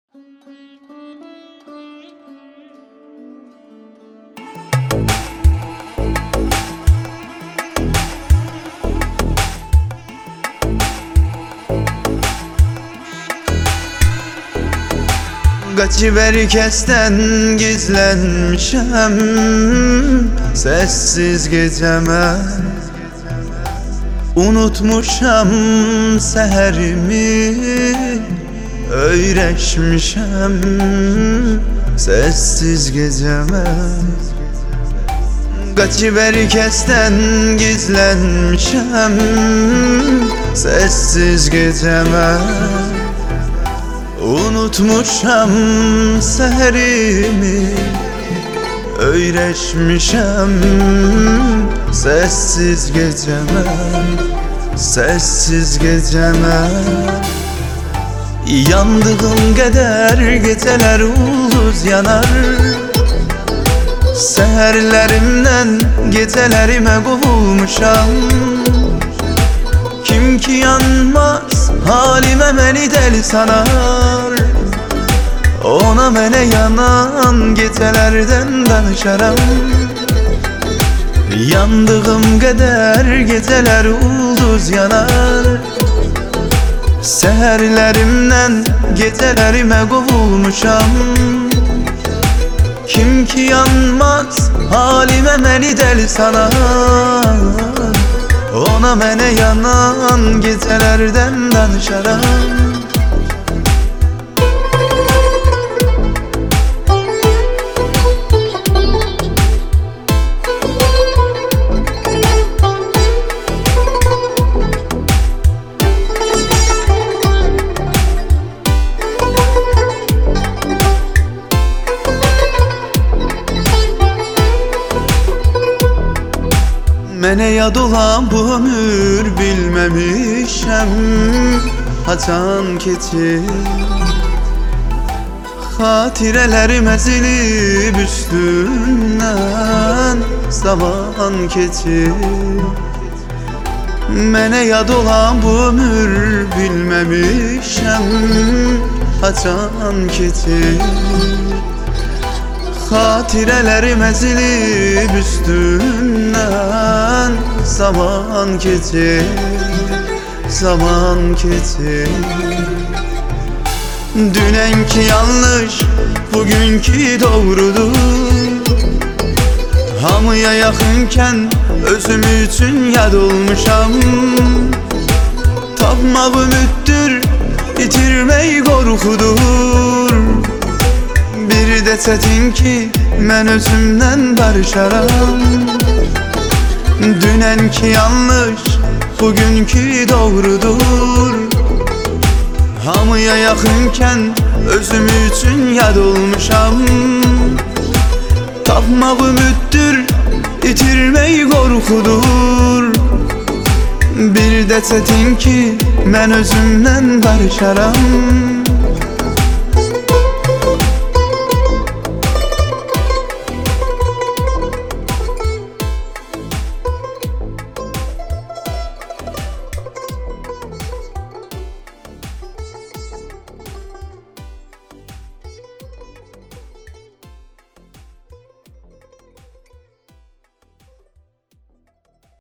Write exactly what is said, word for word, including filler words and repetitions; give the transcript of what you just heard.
Kaçıver kesten gizlenmişem sessiz geceme. Unutmuşam seherimi, öğreşmişem sessiz geceme. Kaçıver kesten gizlenmişem sessiz geceme. Unutmuşam seherimi, öğreşmişem sessiz geceme, sessiz geceme. Yandığım kadar geceler ulduz yanar, seherlerimden gecelerime kovulmuşam. Kim ki yanmaz halime beni deli sanar, ona mene yanan gecelerden danışaram. Yandığım kadar geceler ulduz yanar, seherlerimden gecelerime kovulmuşam. Kim ki yanmaz halime beni deli sanar, ona mene yanan gecelerden danışaram. Mene yad olan bu ömür bilmemişem haçan keçir. Hatirelerim ezilip üstünden zaman keçir. Mene yad olan bu ömür bilmemişem haçan keçir. Hatirelerim ezilip üstünden zaman keçir, zaman keçir. Dünenki yanlış, bugünkü doğrudur. Hamıya yakınken özüm üçün yad olmuşam. Tapmaq ümittür, itirmək qorxudur. Bir de çetin ki mən özümden barışaram. Dünenki yanlış, bugünkü doğrudur. Hamıya yakınken özüm üçün yad olmuşam. Tapmaq ümittür, itirmək qorxudur. Bir de çetin ki mən özümden barışaram.